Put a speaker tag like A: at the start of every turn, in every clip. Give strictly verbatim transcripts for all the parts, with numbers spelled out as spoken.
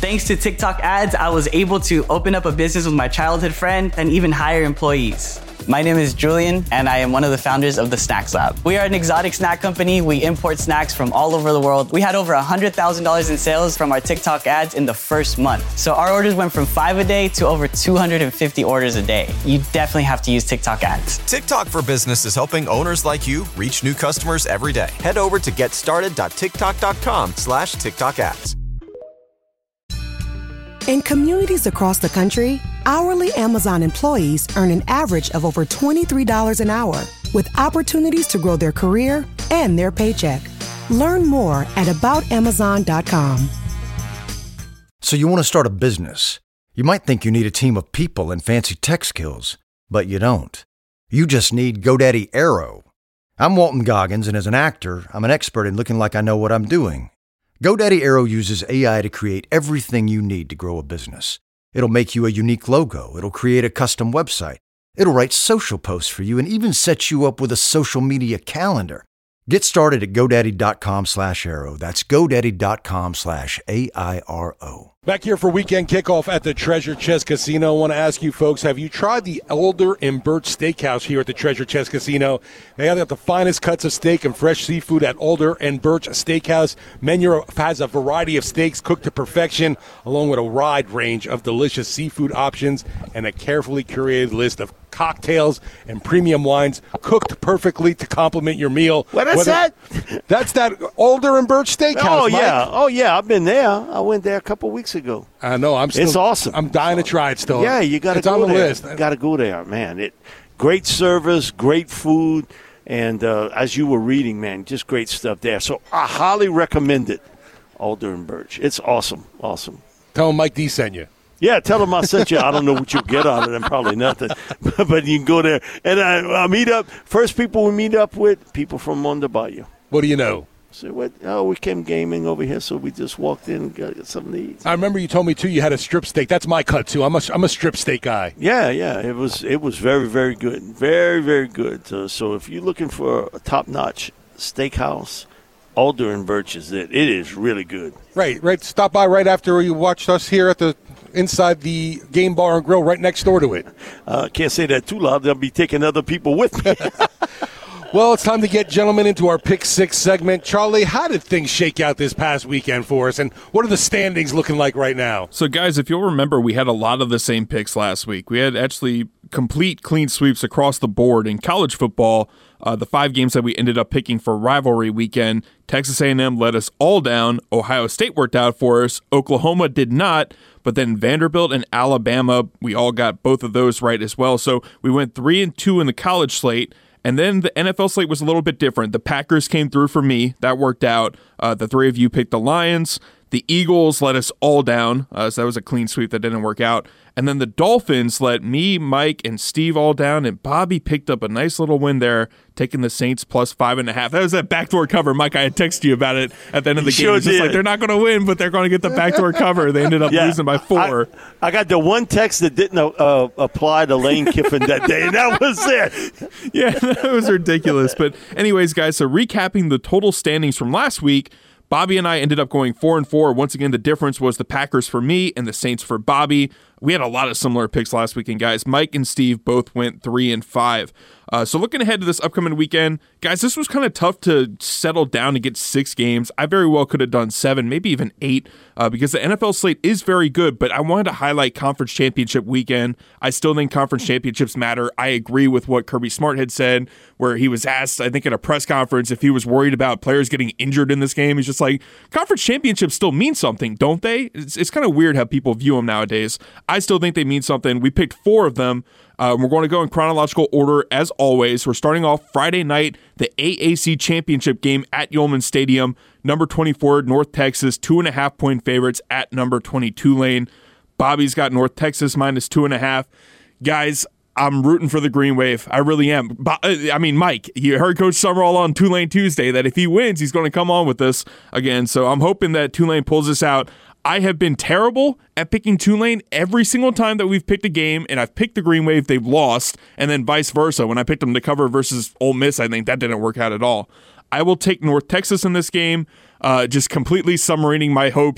A: Thanks to TikTok ads, I was able to open up a business with my childhood friend and even hire employees. My name is Julian, and I am one of the founders of the Snacks Lab. We are an exotic snack company. We import snacks from all over the world. We had over one hundred thousand dollars in sales from our TikTok ads in the first month. So our orders went from five a day to over two hundred fifty orders a day. You definitely have to use TikTok ads.
B: TikTok for Business is helping owners like you reach new customers every day. Head over to getstarted.tiktok.com slash TikTok ads.
C: In communities across the country, hourly Amazon employees earn an average of over twenty-three dollars an hour, with opportunities to grow their career and their paycheck. Learn more at about amazon dot com.
D: So you want to start a business. You might think you need a team of people and fancy tech skills, but you don't. You just need GoDaddy Aero. I'm Walton Goggins, and as an actor, I'm an expert in looking like I know what I'm doing. GoDaddy Aero uses A I to create everything you need to grow a business. It'll make you a unique logo. It'll create a custom website. It'll write social posts for you and even set you up with a social media calendar. Get started at GoDaddy.com slash Aero. That's GoDaddy.com slash A I R O.
E: Back here for weekend kickoff at the Treasure Chest Casino. I want to ask you folks, have you tried the Elder and Birch Steakhouse here at the Treasure Chest Casino? They have got the finest cuts of steak and fresh seafood at Elder and Birch Steakhouse. Menu has a variety of steaks cooked to perfection, along with a wide range of delicious seafood options and a carefully curated list of cocktails and premium wines cooked perfectly to complement your meal.
F: What is
E: Whether,
F: that?
E: That's that Elder and Birch Steakhouse,
F: Oh,
E: Mike.
F: yeah. Oh, yeah. I've been there. I went there a couple weeks ago.
E: I know. I'm still,
F: It's awesome.
E: I'm dying to try it still.
F: Yeah, you got to
E: It's
F: go
E: on the
F: there.
E: list.
F: You got to go there, man. It great service, great food, and uh, as you were reading, man, just great stuff there. So I highly recommend it, Alder and Birch. It's awesome, awesome.
E: Tell them Mike D sent you.
F: Yeah, tell them I sent you. I don't know what you'll get out of them, probably nothing. But you can go there. And I, I meet up, first people we meet up with, people from on the bayou.
E: What do you know?
F: So what? Oh, we came gaming over here, so we just walked in and got something to eat.
E: I remember you told me, too, you had a strip steak. That's my cut, too. I'm a, I'm a strip steak guy.
F: Yeah, yeah. It was it was very, very good. Very, very good. Uh, so if you're looking for a top-notch steakhouse, Alder and Birch is it. It is really good.
E: Right, right. Stop by right after you watched us here at the inside the Game Bar and Grill right next door to it.
F: Uh, can't say that too loud. They'll be taking other people with me.
E: Well, it's time to get gentlemen into our Pick Six segment. Charlie, how did things shake out this past weekend for us, and what are the standings looking like right now?
G: So, guys, if you'll remember, we had a lot of the same picks last week. We had actually complete clean sweeps across the board in college football. Uh, the five games that we ended up picking for rivalry weekend, Texas A and M let us all down. Ohio State worked out for us. Oklahoma did not. But then Vanderbilt and Alabama, we all got both of those right as well. So we went three and two in the college slate. And then the N F L slate was a little bit different. The Packers came through for me. That worked out. Uh, the three of you picked the Lions. The Eagles let us all down. Uh, so that was a clean sweep that didn't work out. And then the Dolphins let me, Mike, and Steve all down. And Bobby picked up a nice little win there, taking the Saints plus five and a half. That was that backdoor cover. Mike, I had texted you about it at the end of the
F: You
G: game.
F: sure
G: It's just
F: did.
G: like, they're not going to win, but they're going to get the backdoor cover. They ended up
F: Yeah,
G: losing by four.
F: I, I got the one text that didn't uh, apply to Lane Kiffin that day, and that was it.
G: Yeah, that was ridiculous. But anyways, guys, so recapping the total standings from last week, Bobby and I ended up going four and four. Once again, the difference was the Packers for me and the Saints for Bobby. We had a lot of similar picks last weekend, guys. Mike and Steve both went three and five. Uh, so looking ahead to this upcoming weekend, guys, this was kind of tough to settle down to get six games. I very well could have done seven, maybe even eight, uh, because the N F L slate is very good, but I wanted to highlight Conference Championship weekend. I still think Conference Championships matter. I agree with what Kirby Smart had said, where he was asked, I think at a press conference, if he was worried about players getting injured in this game. He's just like, Conference Championships still mean something, don't they? It's, it's kind of weird how people view them nowadays. I still think they mean something. We picked four of them. Uh, we're going to go in chronological order as always. We're starting off Friday night, the A A C Championship game at Yulman Stadium. Number twenty-four, North Texas, two and a half point favorites at number twenty-two lane. Bobby's got North Texas minus two and a half. Guys, I'm rooting for the Green Wave. I really am. Bo- I mean, Mike, you heard Coach Summerall on Tulane Tuesday that if he wins, he's going to come on with us again. So I'm hoping that Tulane pulls this out. I have been terrible at picking Tulane every single time that we've picked a game, and I've picked the Green Wave, they've lost, and then vice versa. When I picked them to cover versus Ole Miss, I think that didn't work out at all. I will take North Texas in this game, uh, just completely submarining my hopes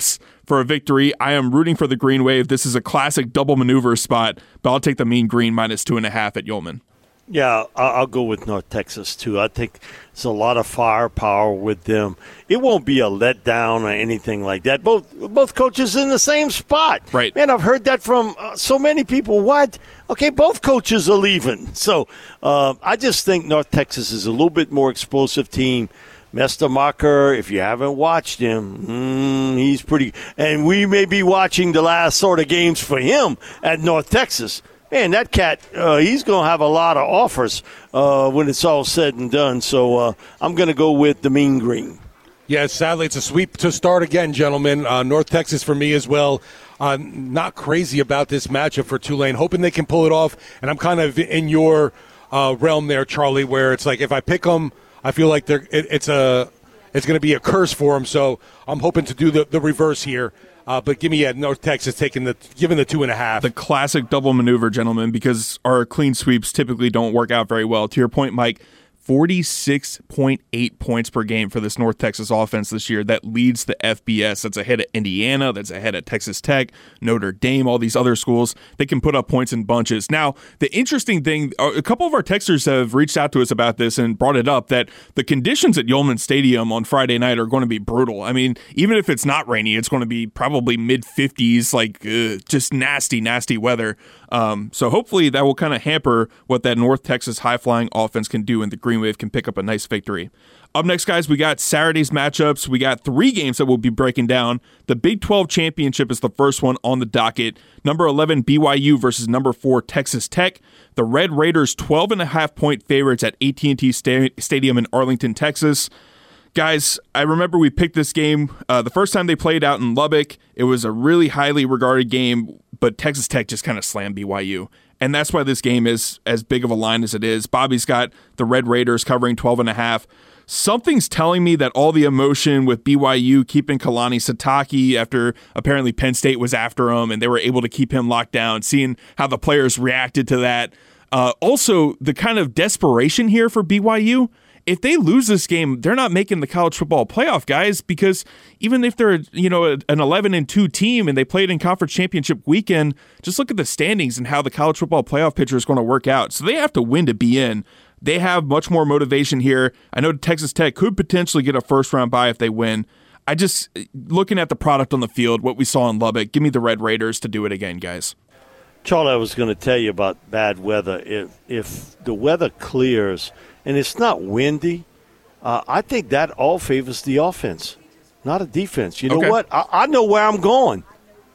G: for a victory. I am rooting for the Green Wave. This is a classic double maneuver spot, but I'll take the Mean Green minus two and a half at Yeoman.
F: Yeah, I'll go with North Texas, too. I think there's a lot of firepower with them. It won't be a letdown or anything like that. Both both coaches in the same spot.
G: Right.
F: Man, I've heard that from uh, so many people. What? Okay, both coaches are leaving. So uh, I just think North Texas is a little bit more explosive team. Mestermacher, if you haven't watched him, mm, he's pretty – and we may be watching the last sort of games for him at North Texas. Man, that cat, uh, he's going to have a lot of offers uh, when it's all said and done. So uh, I'm going to go with the Mean Green.
E: Yeah, sadly, it's a sweep to start again, gentlemen. Uh, North Texas for me as well. Uh, not crazy about this matchup for Tulane. Hoping they can pull it off. And I'm kind of in your uh, realm there, Charlie, where it's like if I pick them, I feel like they're, it, it's a it's going to be a curse for them. So I'm hoping to do the, the reverse here. Uh, but give me at North Texas taking the given the two and a half.
G: The classic double maneuver, gentlemen, because our clean sweeps typically don't work out very well. To your point, Mike, forty-six point eight points per game for this North Texas offense this year. That leads the F B S. That's ahead of Indiana. That's ahead of Texas Tech, Notre Dame, all these other schools. They can put up points in bunches. Now, the interesting thing, a couple of our texters have reached out to us about this and brought it up, that the conditions at Yeoman Stadium on Friday night are going to be brutal. I mean, even if it's not rainy, it's going to be probably mid-fifties, like uh, just nasty, nasty weather. Um, so hopefully that will kind of hamper what that North Texas high-flying offense can do, and the Green Wave can pick up a nice victory. Up next, guys, we got Saturday's matchups. We got three games that we'll be breaking down. The Big twelve Championship is the first one on the docket. Number eleven, B Y U versus number four, Texas Tech. The Red Raiders, twelve and a half point favorites at A T and T Sta- Stadium in Arlington, Texas. Guys, I remember we picked this game uh, the first time they played out in Lubbock. It was a really highly regarded game, but Texas Tech just kind of slammed B Y U. And that's why this game is as big of a line as it is. Bobby's got the Red Raiders covering twelve and a half. Something's telling me that all the emotion with B Y U keeping Kalani Sitake after apparently Penn State was after him and they were able to keep him locked down, seeing how the players reacted to that. Uh, also, the kind of desperation here for B Y U. If they lose this game, they're not making the college football playoff, guys, because even if they're, you know, an eleven and two team and they played in conference championship weekend, just look at the standings and how the college football playoff picture is going to work out. So they have to win to be in. They have much more motivation here. I know Texas Tech could potentially get a first round bye if they win. I just, looking at the product on the field, what we saw in Lubbock, give me the Red Raiders to do it again, guys.
F: Charlie, I was going to tell you about bad weather. If if the weather clears and it's not windy, uh, I think that all favors the offense, not a defense. You know
G: okay.
F: what? I, I know where I'm going.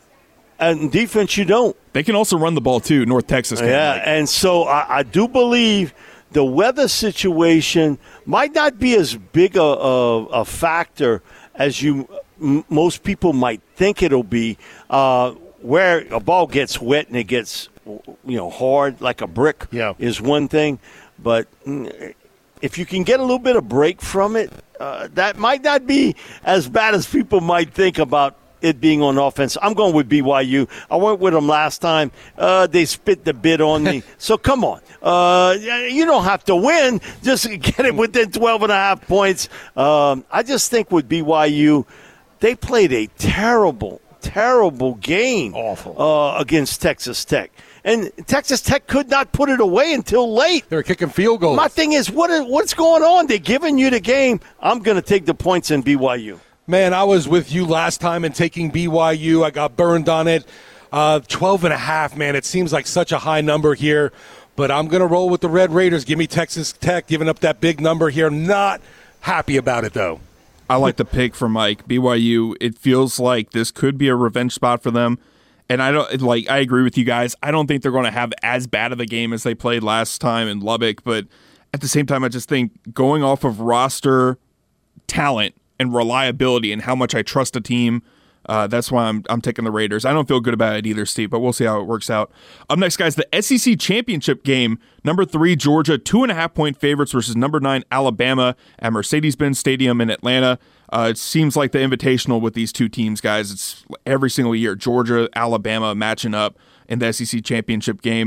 F: And defense, you don't.
G: They can also run the ball, too, North Texas. Can,
F: yeah,
G: like.
F: and so I, I do believe the weather situation might not be as big a, a, a factor as you m- most people might think it'll be, uh, where a ball gets wet and it gets, you know, hard like a brick
E: yeah.
F: is one thing. But if you can get a little bit of break from it, uh, that might not be as bad as people might think about it being on offense. I'm going with B Y U. I went with them last time. Uh, they spit the bit on me. So come on. Uh, you don't have to win. Just get it within twelve and a half points. Um, I just think with B Y U, they played a terrible, terrible game
E: Awful.
F: Uh, against Texas Tech. And Texas Tech could not put it away until late.
E: They were kicking field goals.
F: My thing is, what is what's going on? They're giving you the game. I'm going to take the points in B Y U.
E: Man, I was with you last time and taking B Y U. I got burned on it. Uh, twelve and a half, man. It seems like such a high number here. But I'm going to roll with the Red Raiders. Give me Texas Tech giving up that big number here. Not happy about it, though.
G: I like the pick for Mike. B Y U, it feels like this could be a revenge spot for them. And I don't like. I agree with you guys. I don't think they're going to have as bad of a game as they played last time in Lubbock. But at the same time, I just think going off of roster talent and reliability and how much I trust a team, uh, that's why I'm I'm taking the Raiders. I don't feel good about it either, Steve, but we'll see how it works out. Up next, guys, the S E C Championship game. Number three, Georgia, two and a half point favorites versus number nine, Alabama at Mercedes-Benz Stadium in Atlanta. Uh, it seems like the invitational with these two teams, guys. It's every single year, Georgia, Alabama matching up in the S E C Championship game.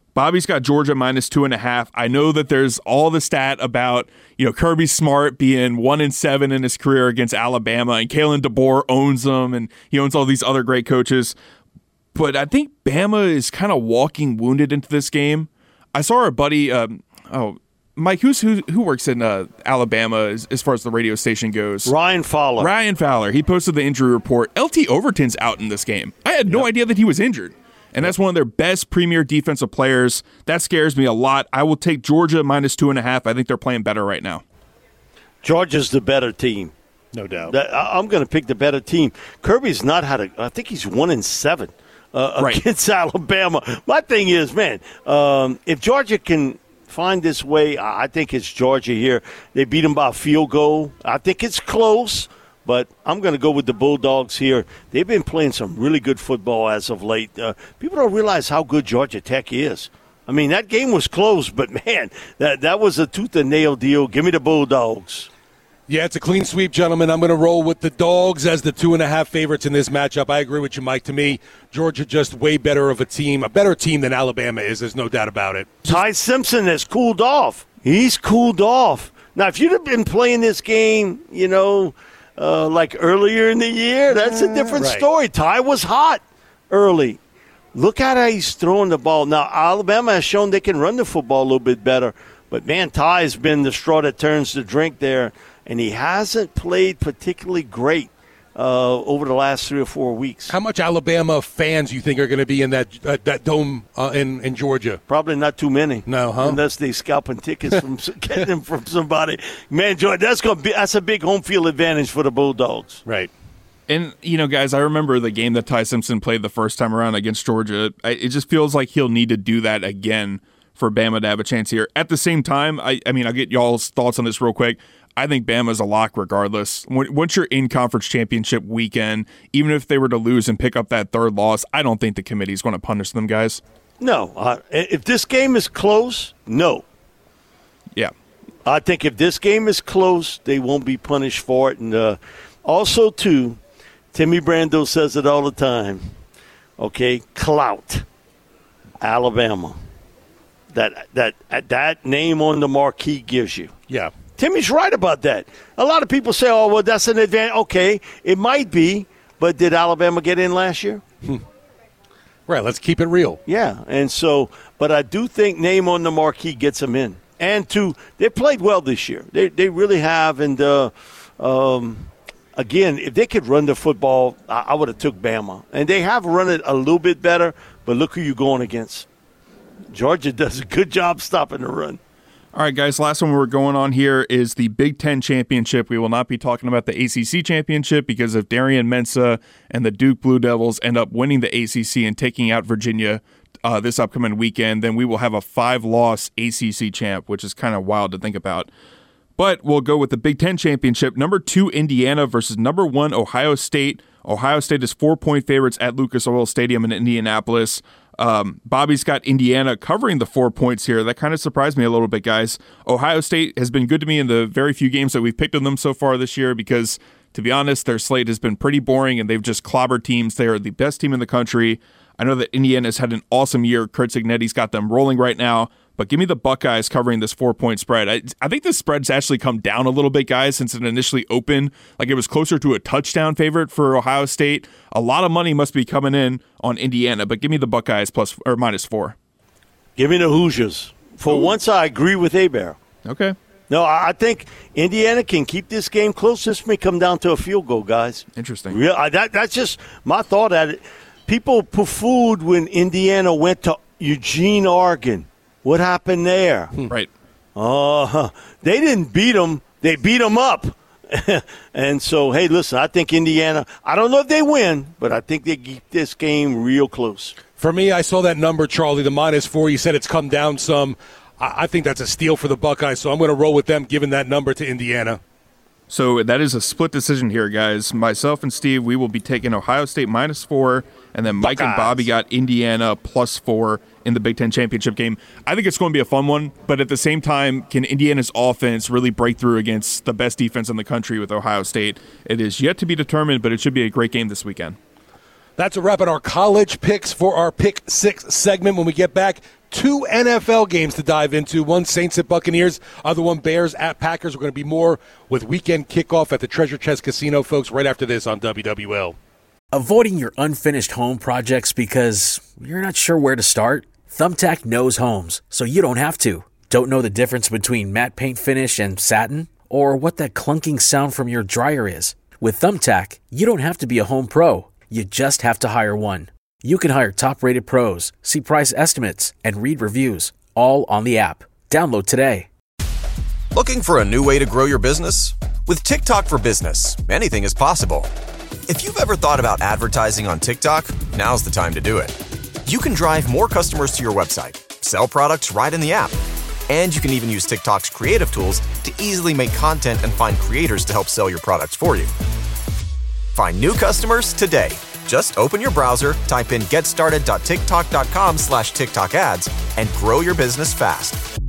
G: Bobby's got Georgia minus two and a half. I know that there's all the stat about, you know, Kirby Smart being one and seven in his career against Alabama, and Kalen DeBoer owns them, and he owns all these other great coaches. But I think Bama is kind of walking wounded into this game. I saw our buddy, um, oh, Mike, who's who who works in uh, Alabama as, as far as the radio station goes?
F: Ryan Fowler.
G: Ryan Fowler. He posted the injury report. L T Overton's out in this game. I had no yep. idea that he was injured. And that's one of their best premier defensive players. That scares me a lot. I will take Georgia minus two and a half. I think they're playing better right now.
F: Georgia's the better team.
E: No doubt.
F: I'm going to pick the better team. Kirby's not had a – I think he's one and seven uh,
G: right.
F: against Alabama. My thing is, man, um, if Georgia can find this way, I think it's Georgia here. They beat them by a field goal. I think it's close. But I'm going to go with the Bulldogs here. They've been playing some really good football as of late. Uh, people don't realize how good Georgia Tech is. I mean, that game was close, but, man, that, that was a tooth-and-nail deal. Give me the Bulldogs.
E: Yeah, it's a clean sweep, gentlemen. I'm going to roll with the Dogs as the two-and-a-half favorites in this matchup. I agree with you, Mike. To me, Georgia just way better of a team, a better team than Alabama is. There's no doubt about it.
F: Ty Simpson has cooled off. He's cooled off. Now, if you'd have been playing this game, you know – Uh, like earlier in the year, that's a different
E: right.
F: story. Ty was hot early. Look at how he's throwing the ball. Now, Alabama has shown they can run the football a little bit better. But, man, Ty has been the straw that turns the drink there. And he hasn't played particularly great uh, over the last three or four weeks.
E: How much Alabama fans you think are going to be in that uh, that dome uh, in, in Georgia?
F: Probably not too many.
E: No, huh?
F: Unless they scalping tickets from getting them from somebody. Man, Joy, that's going to be that's a big home field advantage for the Bulldogs.
E: Right.
G: And, you know, guys, I remember the game that Ty Simpson played the first time around against Georgia. I, it just feels like he'll need to do that again for Bama to have a chance here. At the same time, I, I mean, I'll get y'all's thoughts on this real quick. I think Bama's a lock regardless. Once you're in conference championship weekend, even if they were to lose and pick up that third loss, I don't think the committee's going to punish them, guys.
F: No. Uh, if this game is close, no.
G: Yeah.
F: I think if this game is close, they won't be punished for it. And uh, also, too, Timmy Brando says it all the time, okay, clout, Alabama. That, that, that name on the marquee gives you.
E: Yeah.
F: Timmy's right about that. A lot of people say, oh, well, that's an advantage. Okay, it might be, but did Alabama get in last year?
E: Hmm. Right, let's keep it real.
F: Yeah, and so, but I do think name on the marquee gets them in. And two, they played well this year. They they really have. And, uh, um, again, if they could run the football, I, I would have took Bama. And they have run it a little bit better, but look who you're going against. Georgia does a good job stopping the run.
G: All right, guys, last one we're going on here is the Big Ten Championship. We will not be talking about the A C C Championship because if Darian Mensah and the Duke Blue Devils end up winning the A C C and taking out Virginia uh, this upcoming weekend, then we will have a five-loss A C C champ, which is kind of wild to think about. But we'll go with the Big Ten Championship. Number two, Indiana versus number one, Ohio State. Ohio State is four-point favorites at Lucas Oil Stadium in Indianapolis. Um, Bobby's got Indiana covering the four points here. That kind of surprised me a little bit, guys. Ohio State has been good to me in the very few games that we've picked on them so far this year because, to be honest, their slate has been pretty boring and they've just clobbered teams. They are the best team in the country. I know that Indiana's had an awesome year. Kurt Cignetti's got them rolling right now. But give me the Buckeyes covering this four-point spread. I, I think this spread's actually come down a little bit, guys, since it initially opened. Like it was closer to a touchdown favorite for Ohio State. A lot of money must be coming in on Indiana, but give me the Buckeyes plus or minus four.
F: Give me the Hoosiers. For Ooh. once, I agree with Hebert.
G: Okay.
F: No, I think Indiana can keep this game close. This may come down to a field goal, guys.
G: Interesting.
F: Real, I, that, that's just my thought at it. People poo-pooed when Indiana went to Eugene, Oregon. What happened there?
G: Right.
F: Uh, they didn't beat them. They beat them up. And so, hey, listen, I think Indiana, I don't know if they win, but I think they keep this game real close.
E: For me, I saw that number, Charlie, the minus four. You said it's come down some. I, I think that's a steal for the Buckeyes, so I'm going to roll with them, giving that number to Indiana.
G: So that is a split decision here, guys. Myself and Steve, we will be taking Ohio State minus four, and then Mike
F: Buckeyes.
G: and Bobby got Indiana plus four in the Big Ten Championship game. I think it's going to be a fun one, but at the same time, can Indiana's offense really break through against the best defense in the country with Ohio State? It is yet to be determined, but it should be a great game this weekend.
E: That's a wrap on our college picks for our Pick Six segment. When we get back, two N F L games to dive into. One Saints at Buccaneers, other one Bears at Packers. We're going to be more with weekend kickoff at the Treasure Chest Casino, folks, right after this on W W L.
H: Avoiding your unfinished home projects because you're not sure where to start? Thumbtack knows homes, so you don't have to. Don't know the difference between matte paint finish and satin? Or what that clunking sound from your dryer is? With Thumbtack, you don't have to be a home pro. You just have to hire one. You can hire top-rated pros, see price estimates, and read reviews, all on the app. Download today.
B: Looking for a new way to grow your business? With TikTok for Business, anything is possible. If you've ever thought about advertising on TikTok, now's the time to do it. You can drive more customers to your website, sell products right in the app, and you can even use TikTok's creative tools to easily make content and find creators to help sell your products for you. Find new customers today. Just open your browser, type in getstarted.tiktok.com slash TikTok ads, and grow your business fast.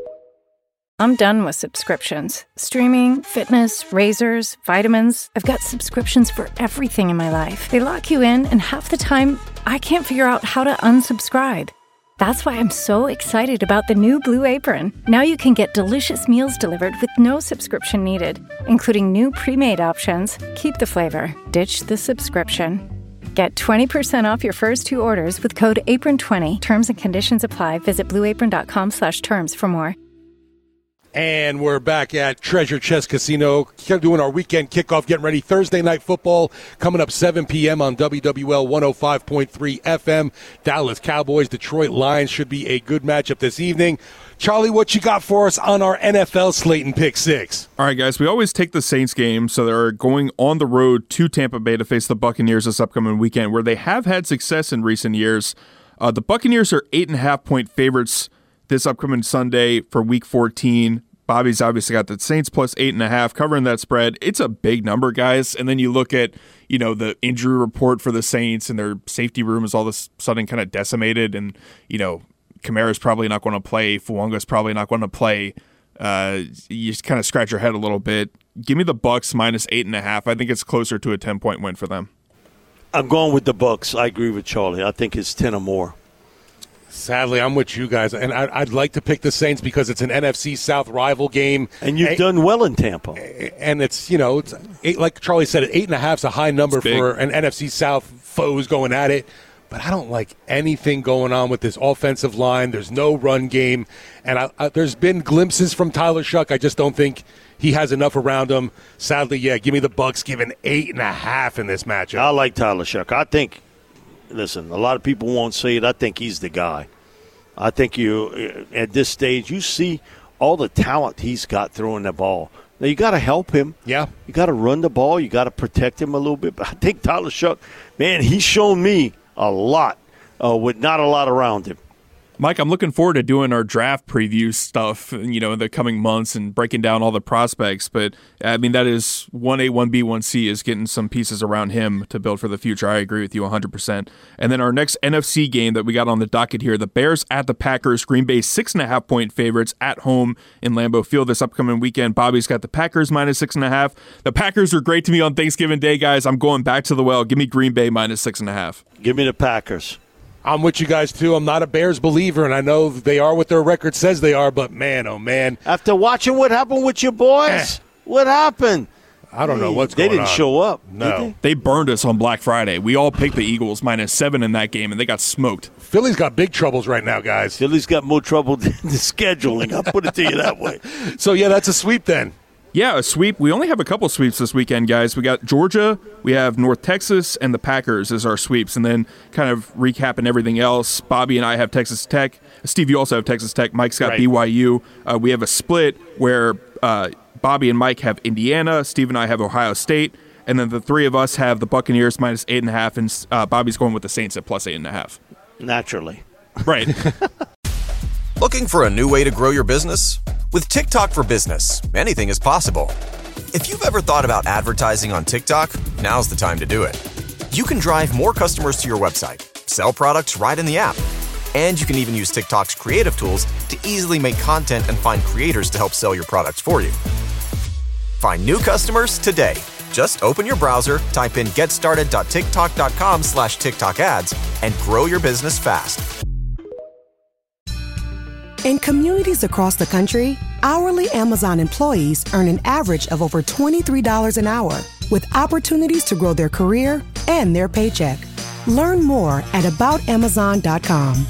I: I'm done with subscriptions. Streaming, fitness, razors, vitamins. I've got subscriptions for everything in my life. They lock you in, and half the time, I can't figure out how to unsubscribe. That's why I'm so excited about the new Blue Apron. Now you can get delicious meals delivered with no subscription needed, including new pre-made options. Keep the flavor, ditch the subscription. Get twenty percent off your first two orders with code apron twenty. Terms and conditions apply. Visit blueapron.com slash terms for more.
E: And we're back at Treasure Chest Casino, doing our weekend kickoff, getting ready. Thursday Night Football coming up seven p.m. on W W L one oh five point three F M. Dallas Cowboys, Detroit Lions should be a good matchup this evening. Charlie, what you got for us on our N F L slate and pick six?
G: All right, guys, we always take the Saints game, so they're going on the road to Tampa Bay to face the Buccaneers this upcoming weekend, where they have had success in recent years. Uh, the Buccaneers are eight and a half point favorites this upcoming Sunday for Week fourteen. Bobby's obviously got the Saints plus eight and a half covering that spread. It's a big number, guys. And then you look at, you know, the injury report for the Saints, and their safety room is all of a sudden kind of decimated. And, you know, Kamara's probably not going to play. Fuanga's probably not going to play. Uh, you just kind of scratch your head a little bit. Give me the Bucs minus eight and a half. I think it's closer to a ten point win for them.
F: I'm going with the Bucs. I agree with Charlie. I think it's ten or more.
E: Sadly, I'm with you guys, and I, I'd like to pick the Saints because it's an N F C South rival game.
F: And you've
E: and,
F: done well in Tampa.
E: And it's, you know, it's eight, like Charlie said, eight and a half is a high number for an N F C South foes going at it. But I don't like anything going on with this offensive line. There's no run game. And I, I, there's been glimpses from Tyler Shuck. I just don't think he has enough around him. Sadly, yeah, give me the Bucs giving eight and a half in this matchup.
F: I like Tyler Shuck. I think, listen, a lot of people won't say it. I think he's the guy. I think you, at this stage, you see all the talent he's got throwing the ball. Now, you got to help him.
E: Yeah.
F: You got to run the ball. You got to protect him a little bit. But I think Tyler Shuck, man, he's shown me a lot uh, with not a lot around him.
G: Mike, I'm looking forward to doing our draft preview stuff, you know, in the coming months and breaking down all the prospects. But, I mean, that is one A, one B, one C is getting some pieces around him to build for the future. I agree with you one hundred percent. And then our next N F C game that we got on the docket here, the Bears at the Packers. Green Bay six and a half point favorites at home in Lambeau Field this upcoming weekend. Bobby's got the Packers minus six and a half. The Packers were great to me on Thanksgiving Day, guys. I'm going back to the well. Give me Green Bay minus six and a half.
F: Give me the Packers.
E: I'm with you guys, too. I'm not a Bears believer, and I know they are what their record says they are, but, man, oh, man.
F: After watching what happened with your boys, eh. what happened?
E: I don't know what's
F: they
E: going on.
F: They didn't show up.
E: No.
F: They?
G: they burned us on Black Friday. We all picked the Eagles minus seven in that game, and they got smoked.
E: Philly's got big troubles right now, guys.
F: Philly's got more trouble than the scheduling. I'll put it to you that way.
E: So, yeah, that's a sweep then.
G: Yeah, a sweep. We only have a couple sweeps this weekend, guys. We got Georgia, we have North Texas, and the Packers as our sweeps. And then kind of recapping everything else, Bobby and I have Texas Tech. Steve, you also have Texas Tech. Mike's got right. B Y U. Uh, we have a split where uh, Bobby and Mike have Indiana. Steve and I have Ohio State. And then the three of us have the Buccaneers minus eight and a half, and uh, Bobby's going with the Saints at plus eight and a half.
F: Naturally.
G: Right.
B: Looking for a new way to grow your business? With TikTok for Business, anything is possible. If you've ever thought about advertising on TikTok, now's the time to do it. You can drive more customers to your website, sell products right in the app, and you can even use TikTok's creative tools to easily make content and find creators to help sell your products for you. Find new customers today. Just open your browser, type in getstarted.tiktok.com slash TikTok ads, and grow your business fast.
C: In communities across the country, hourly Amazon employees earn an average of over twenty-three dollars an hour, with opportunities to grow their career and their paycheck. Learn more at about amazon dot com.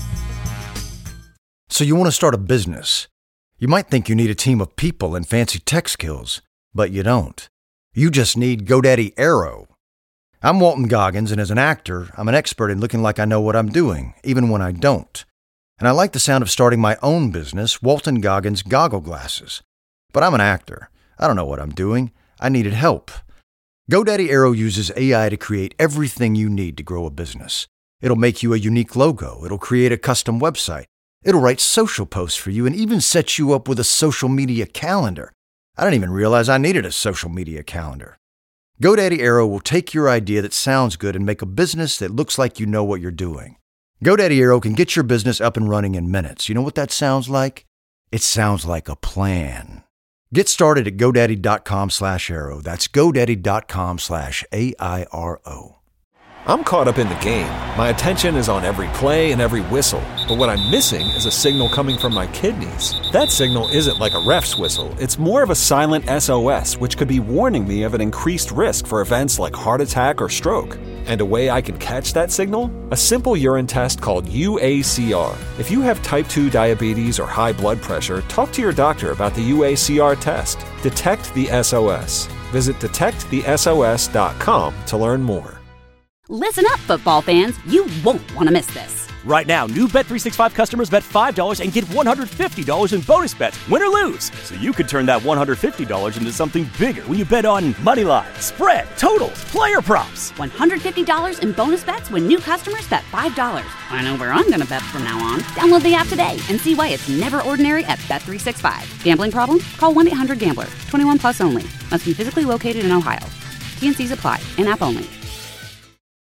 D: So you want to start a business. You might think you need a team of people and fancy tech skills, but you don't. You just need GoDaddy Aero. I'm Walton Goggins, and as an actor, I'm an expert in looking like I know what I'm doing, even when I don't. And I like the sound of starting my own business, Walton Goggins Goggle Glasses. But I'm an actor. I don't know what I'm doing. I needed help. GoDaddy Aero uses A I to create everything you need to grow a business. It'll make you a unique logo. It'll create a custom website. It'll write social posts for you and even set you up with a social media calendar. I didn't even realize I needed a social media calendar. GoDaddy Aero will take your idea that sounds good and make a business that looks like you know what you're doing. GoDaddy Aero can get your business up and running in minutes. You know what that sounds like? It sounds like a plan. Get started at GoDaddy.com slash Aero. That's GoDaddy.com slash A I R O.
J: I'm caught up in the game. My attention is on every play and every whistle. But what I'm missing is a signal coming from my kidneys. That signal isn't like a ref's whistle. It's more of a silent S O S, which could be warning me of an increased risk for events like heart attack or stroke. And a way I can catch that signal? A simple urine test called U A C R. If you have type two diabetes or high blood pressure, talk to your doctor about the U A C R test. Detect the S O S. Visit detect the S O S dot com to learn more.
K: Listen up, football fans. You won't want to miss this.
L: Right now, new Bet three sixty-five customers bet five dollars and get one hundred fifty dollars in bonus bets, win or lose. So you could turn that one hundred fifty dollars into something bigger when you bet on money line, spread, totals, player props.
K: one hundred fifty dollars in bonus bets when new customers bet five dollars. I know where I'm going to bet from now on. Download the app today and see why it's never ordinary at Bet three sixty-five. Gambling problem? Call one eight hundred gambler. twenty-one plus only. Must be physically located in Ohio. T N Cs apply. In-app only.